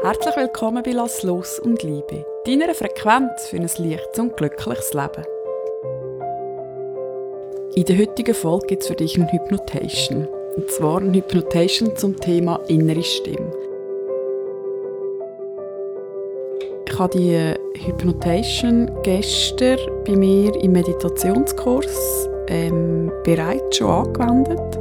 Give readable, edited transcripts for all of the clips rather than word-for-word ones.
Herzlich willkommen bei Lass los und Liebe, deiner Frequenz für ein leichtes und glückliches Leben. In der heutigen Folge gibt es für dich eine Hypnotation. Und zwar eine Hypnotation zum Thema innere Stimme. Ich habe die Hypnotation gestern bei mir im Meditationskurs bereits schon angewendet.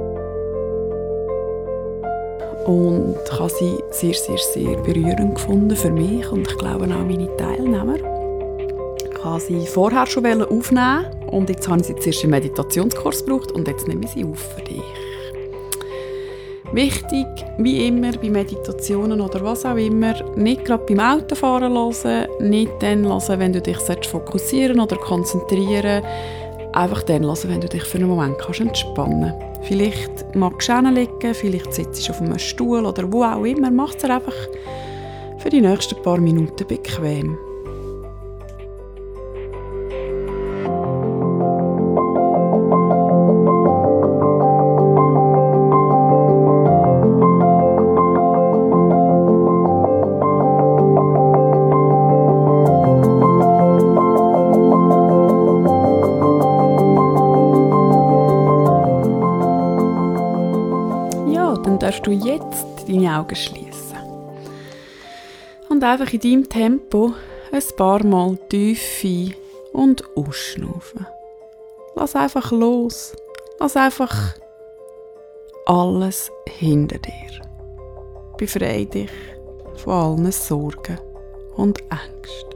Und ich habe sie sehr, sehr, sehr berührend gefunden für mich und ich glaube auch meine Teilnehmer. Ich habe sie vorher schon aufnehmen und jetzt habe ich sie zuerst im Meditationskurs gebraucht und jetzt nehme ich sie auf für dich. Wichtig, wie immer bei Meditationen oder was auch immer, nicht gerade beim Autofahren hören, nicht dann hören, wenn du dich fokussieren oder konzentrieren willst. Einfach dann hören, wenn du dich für einen Moment entspannen kannst. Vielleicht magst du hinliegen, vielleicht sitzt du auf einem Stuhl oder wo auch immer. Mach es einfach für die nächsten paar Minuten bequem. Dann darfst du jetzt deine Augen schließen. Und einfach in deinem Tempo ein paar Mal tief ein- und ausschnaufen. Lass einfach los. Lass einfach alles hinter dir. Befreie dich von allen Sorgen und Ängsten.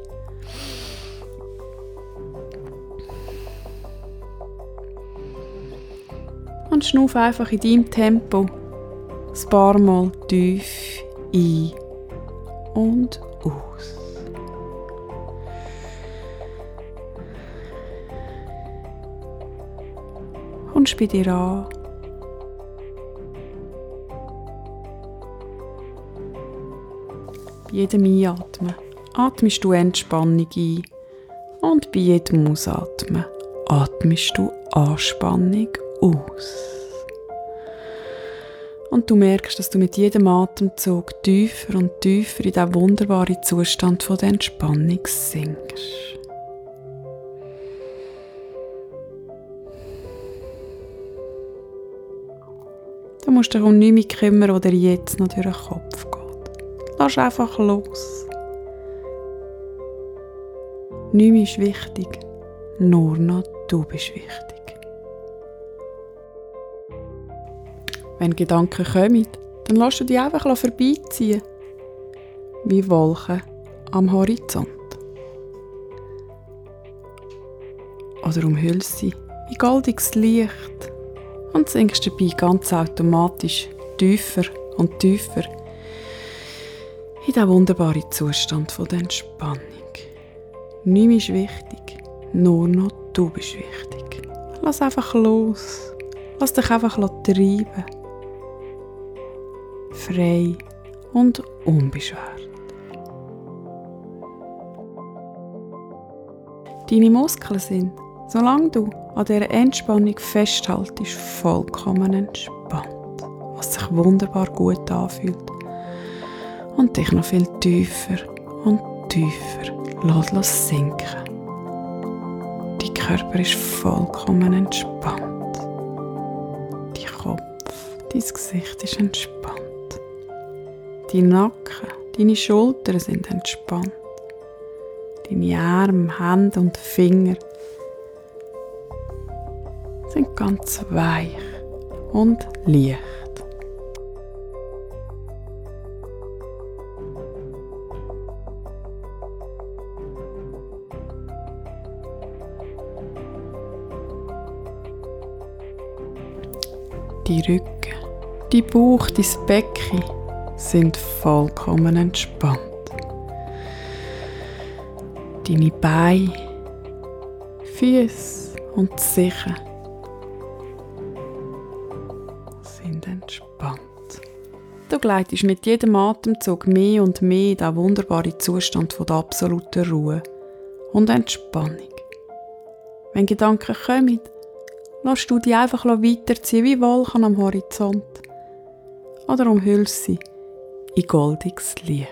Und schnauf einfach in deinem Tempo ein paar Mal tief ein und aus. Kommst bei dir an. Bei jedem Einatmen atmest du Entspannung ein und bei jedem Ausatmen atmest du Anspannung aus. Und du merkst, dass du mit jedem Atemzug tiefer und tiefer in diesen wunderbaren Zustand von der Entspannung sinkst. Du musst dich um nichts mehr kümmern, was dir jetzt noch durch den Kopf geht. Lass einfach los. Nichts ist wichtig, nur noch du bist wichtig. Wenn Gedanken kommen, dann lass du die einfach vorbeiziehen, wie Wolken am Horizont. Oder umhüllst sie in goldiges Licht und sinkst dabei ganz automatisch tiefer und tiefer in diesen wunderbaren Zustand von der Entspannung. Nichts ist wichtig, nur noch du bist wichtig. Lass einfach los, lass dich einfach treiben. Frei und unbeschwert. Deine Muskeln sind, solange du an dieser Entspannung festhaltest, vollkommen entspannt, was sich wunderbar gut anfühlt und dich noch viel tiefer und tiefer lässt sinken. Dein Körper ist vollkommen entspannt. Dein Kopf, dein Gesicht ist entspannt. Dein Nacken, deine Schultern sind entspannt. Deine Arme, Hände und Finger sind ganz weich und leicht. Die Rücken, die Bauch, dein Becken sind vollkommen entspannt. Deine Beine, Füße und Sichen sind entspannt. Du gleitest mit jedem Atemzug mehr und mehr in diesen wunderbaren Zustand von der absoluten Ruhe und Entspannung. Wenn Gedanken kommen, lass du die einfach weiterziehen wie Wolken am Horizont oder umhüllst sie in goldiges Licht.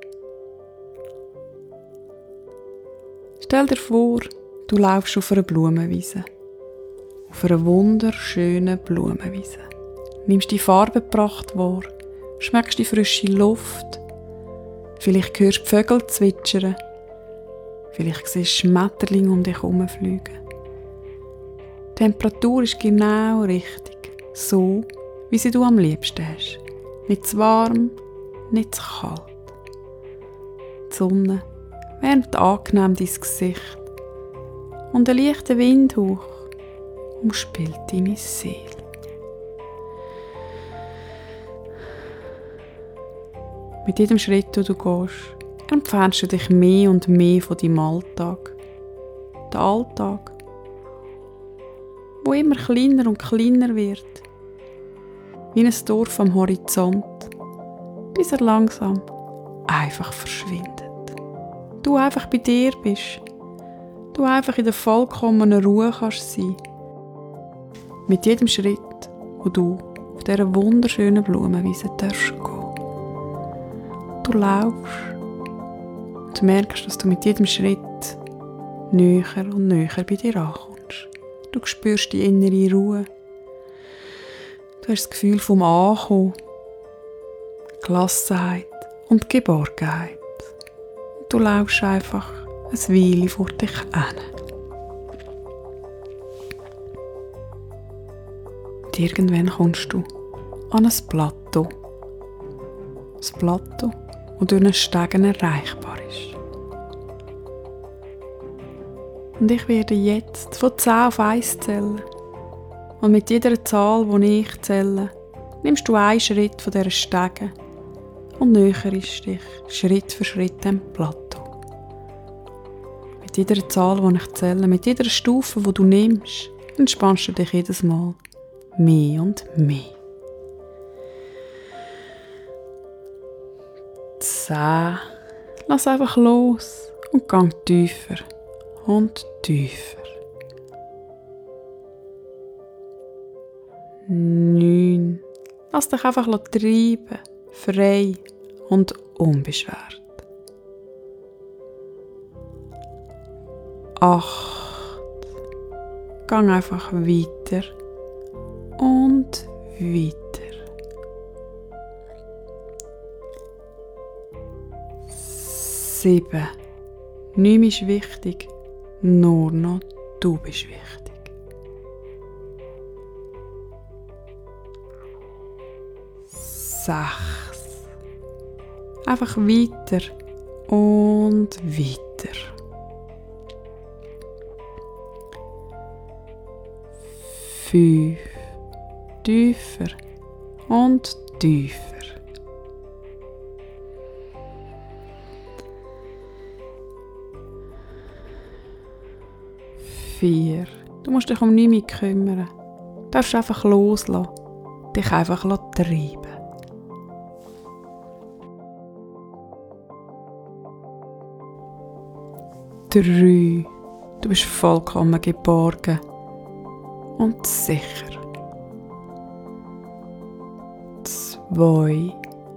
Stell dir vor, du laufst auf einer Blumenwiese. Auf einer wunderschönen Blumenwiese. Nimmst die Farbenpracht wahr, schmeckst die frische Luft, vielleicht hörst du die Vögel zwitschern, vielleicht siehst du Schmetterlinge um dich herumfliegen. Die Temperatur ist genau richtig, so wie sie du am liebsten hast. Nicht zu warm, nicht zu kalt. Die Sonne wärmt angenehm dein Gesicht und ein leichter Windhauch umspielt deine Seele. Mit jedem Schritt, den du gehst, entfernst du dich mehr und mehr von deinem Alltag. Der Alltag, wo immer kleiner und kleiner wird, wie ein Dorf am Horizont, bis er langsam einfach verschwindet. Du einfach bei dir bist, du einfach in der vollkommenen Ruhe kannst sein. Mit jedem Schritt, wo du auf dieser wunderschönen Blumenwiese darfst gehen. Du laufst und merkst, dass du mit jedem Schritt näher und näher bei dir ankommst. Du spürst die innere Ruhe. Du hast das Gefühl vom Ankommen, Gelassenheit und Geborgenheit. Und du laufst einfach eine Weile vor dich hin. Und irgendwann kommst du an ein Plateau. Ein Plateau, das durch einen Stegen erreichbar ist. Und ich werde jetzt von 10 auf 1 zählen. Und mit jeder Zahl, die ich zähle, nimmst du einen Schritt von dieser Stege und näherst dich Schritt für Schritt dem Plateau. Mit jeder Zahl, die ich zähle, mit jeder Stufe, die du nimmst, entspannst du dich jedes Mal mehr und mehr. 10. Lass einfach los und gang tiefer und tiefer. 9. Lass dich einfach treiben, frei und unbeschwert. 8. Gang einfach weiter und weiter. 7. Nichts ist wichtig, nur noch du bist wichtig. 6. Einfach weiter und weiter. 5. Tiefer und tiefer. 4. Du musst dich um nichts mehr kümmern. Du darfst einfach loslassen. Dich einfach treiben. 3. Du bist vollkommen geborgen und sicher. 2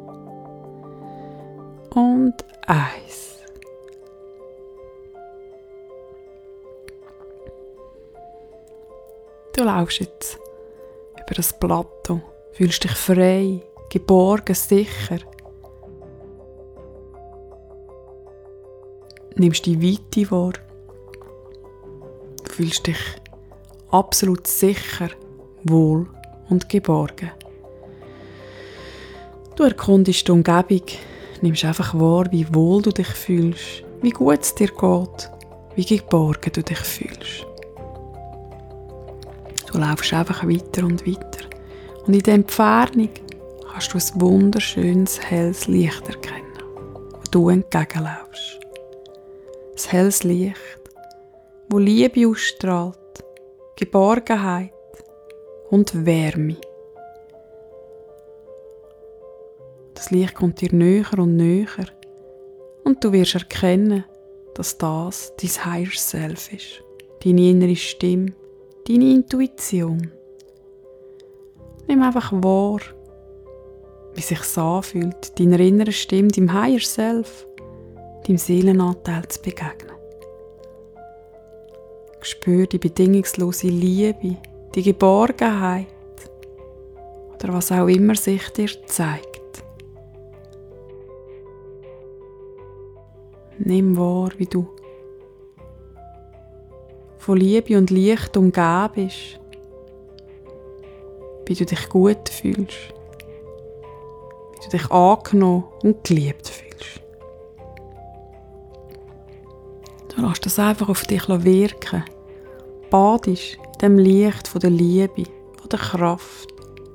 und 1. Du laufst jetzt über das Plateau, fühlst dich frei, geborgen, sicher. Nimmst die Weite wahr. Du fühlst dich absolut sicher, wohl und geborgen. Du erkundest die Umgebung, nimmst einfach wahr, wie wohl du dich fühlst, wie gut es dir geht, wie geborgen du dich fühlst. Du laufst einfach weiter und weiter. Und in der Entfernung kannst du ein wunderschönes, helles Licht erkennen, wo du entgegenlaufst. Ein helles Licht, das Liebe ausstrahlt, Geborgenheit und Wärme. Das Licht kommt dir näher und näher und du wirst erkennen, dass das dein Higher Self ist, deine innere Stimme, deine Intuition. Nimm einfach wahr, wie sich's anfühlt, deiner inneren Stimme, deinem Higher Self, deinem Seelenanteil zu begegnen. Spür die bedingungslose Liebe, die Geborgenheit oder was auch immer sich dir zeigt. Nimm wahr, wie du von Liebe und Licht umgeben bist, wie du dich gut fühlst, wie du dich angenommen und geliebt fühlst. Du lässt das einfach auf dich wirken, badest in dem Licht von der Liebe, von der Kraft.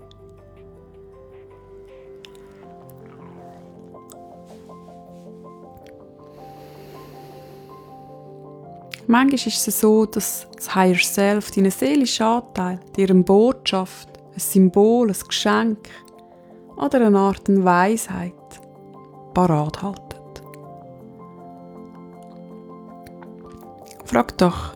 Manchmal ist es so, dass das Higher Self, dein seelischer Anteil, dir eine Botschaft, ein Symbol, ein Geschenk oder eine Art Weisheit parat haltet. Frag doch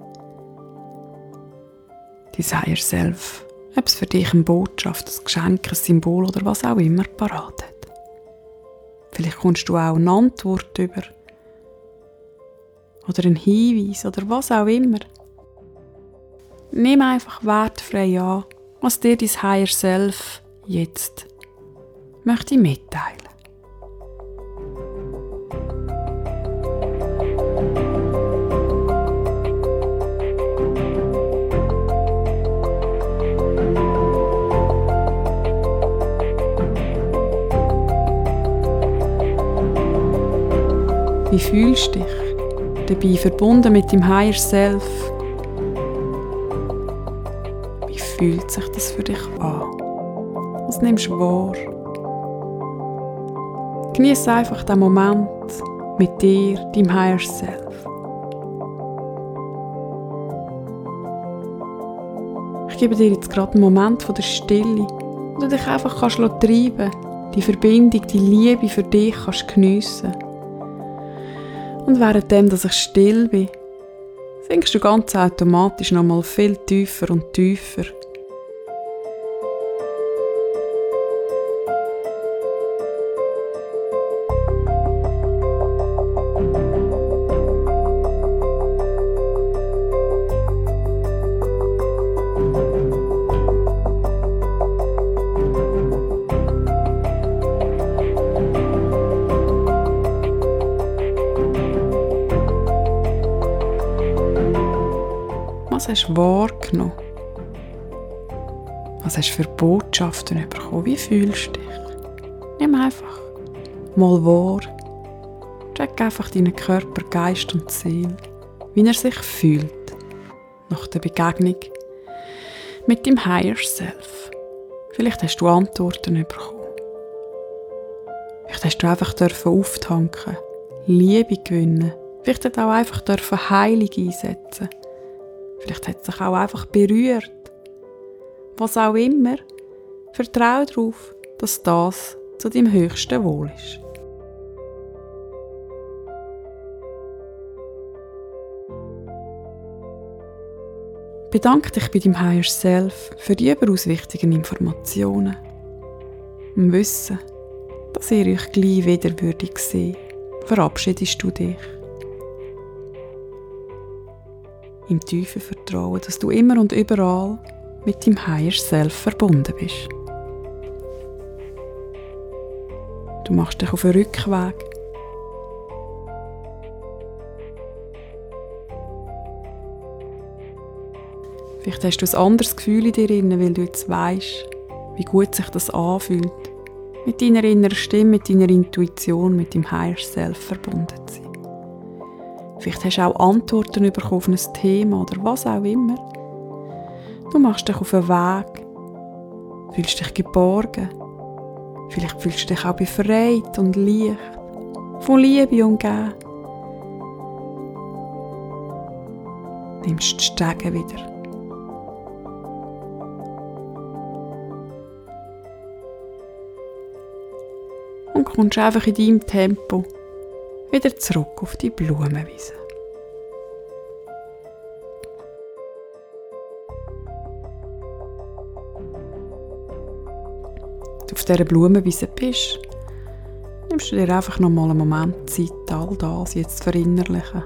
dein Higher Self, ob es für dich eine Botschaft, ein Geschenk, ein Symbol oder was auch immer parat hat. Vielleicht kommst du auch eine Antwort über oder einen Hinweis oder was auch immer. Nimm einfach wertfrei an, was dir dein Higher Self jetzt möchte mitteilen. Wie fühlst du dich dabei verbunden mit dem Higher Self? Wie fühlt sich das für dich an? Was nimmst du wahr? Genieße einfach den Moment mit dir, deinem Higher Self. Ich gebe dir jetzt gerade einen Moment von der Stille, wo du dich einfach treiben kannst, die Verbindung, die Liebe für dich kannst geniessen. Und währenddem, dass ich still bin, sinkst du ganz automatisch nochmal viel tiefer und tiefer. Was hast du wahrgenommen? Was hast du für Botschaften bekommen? Wie fühlst du dich? Nimm einfach mal wahr. Check einfach deinen Körper, Geist und Seele, wie er sich fühlt nach der Begegnung mit dem Higher Self. Vielleicht hast du Antworten bekommen. Vielleicht hast du einfach auftanken, Liebe gewinnen. Vielleicht hast du auch einfach Heilung einsetzen. Vielleicht hat es dich auch einfach berührt. Was auch immer, vertraue darauf, dass das zu deinem höchsten Wohl ist. Bedanke dich bei deinem Higher Self für die überaus wichtigen Informationen. Im Wissen, dass ihr euch gleich wieder würdig seht, verabschiedest du dich. Im tiefen Vertrauen, dass du immer und überall mit deinem Higher Self verbunden bist. Du machst dich auf den Rückweg. Vielleicht hast du ein anderes Gefühl in dir drin, weil du jetzt weisst, wie gut sich das anfühlt, mit deiner inneren Stimme, mit deiner Intuition, mit deinem Higher Self verbunden zu sein. Vielleicht hast du auch Antworten bekommen auf ein Thema oder was auch immer. Du machst dich auf den Weg, fühlst dich geborgen. Vielleicht fühlst du dich auch befreit und leicht, von Liebe umgeben. Nimmst die Stege wieder. Und kommst einfach in deinem Tempo wieder zurück auf die Blumenwiese. Du auf dieser Blumenwiese bist, nimmst du dir einfach noch mal einen Moment Zeit, all das jetzt zu verinnerlichen.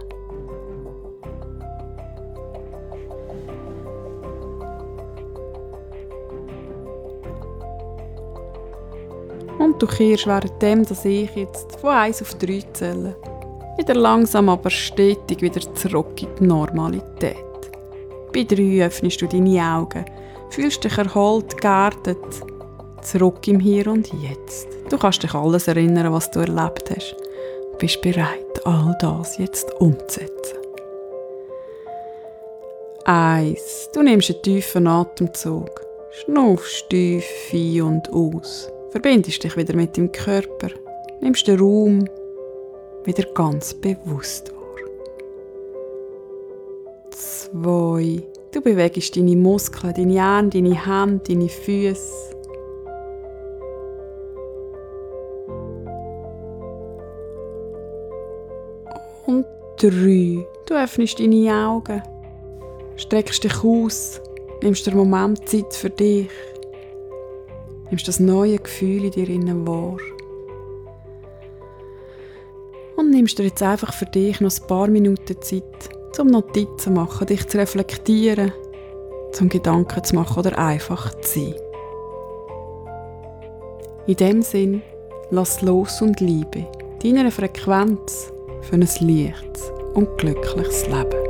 Und du kehrst währenddem, dass ich jetzt von 1 auf 3 zähle, wieder langsam aber stetig wieder zurück in die Normalität. Bei 3 öffnest du deine Augen, fühlst dich erholt, geerdet, zurück im Hier und Jetzt. Du kannst dich alles erinnern, was du erlebt hast. Du bist bereit, all das jetzt umzusetzen. 1. Du nimmst einen tiefen Atemzug, schnaufst tief ein und aus, verbindest dich wieder mit deinem Körper, nimmst den Raum wieder ganz bewusst wahr. 2. Du bewegst deine Muskeln, deine Arme, deine Hände, deine Füße. Und 3. Du öffnest deine Augen, streckst dich aus, nimmst den Moment Zeit für dich, nimmst das neue Gefühl in dir innen wahr. Und nimmst dir jetzt einfach für dich noch ein paar Minuten Zeit, zum Notizen zu machen, dich zu reflektieren, zum Gedanken zu machen oder einfach zu sein. In dem Sinn, lass los und liebe deiner Frequenz für ein leichtes und glückliches Leben.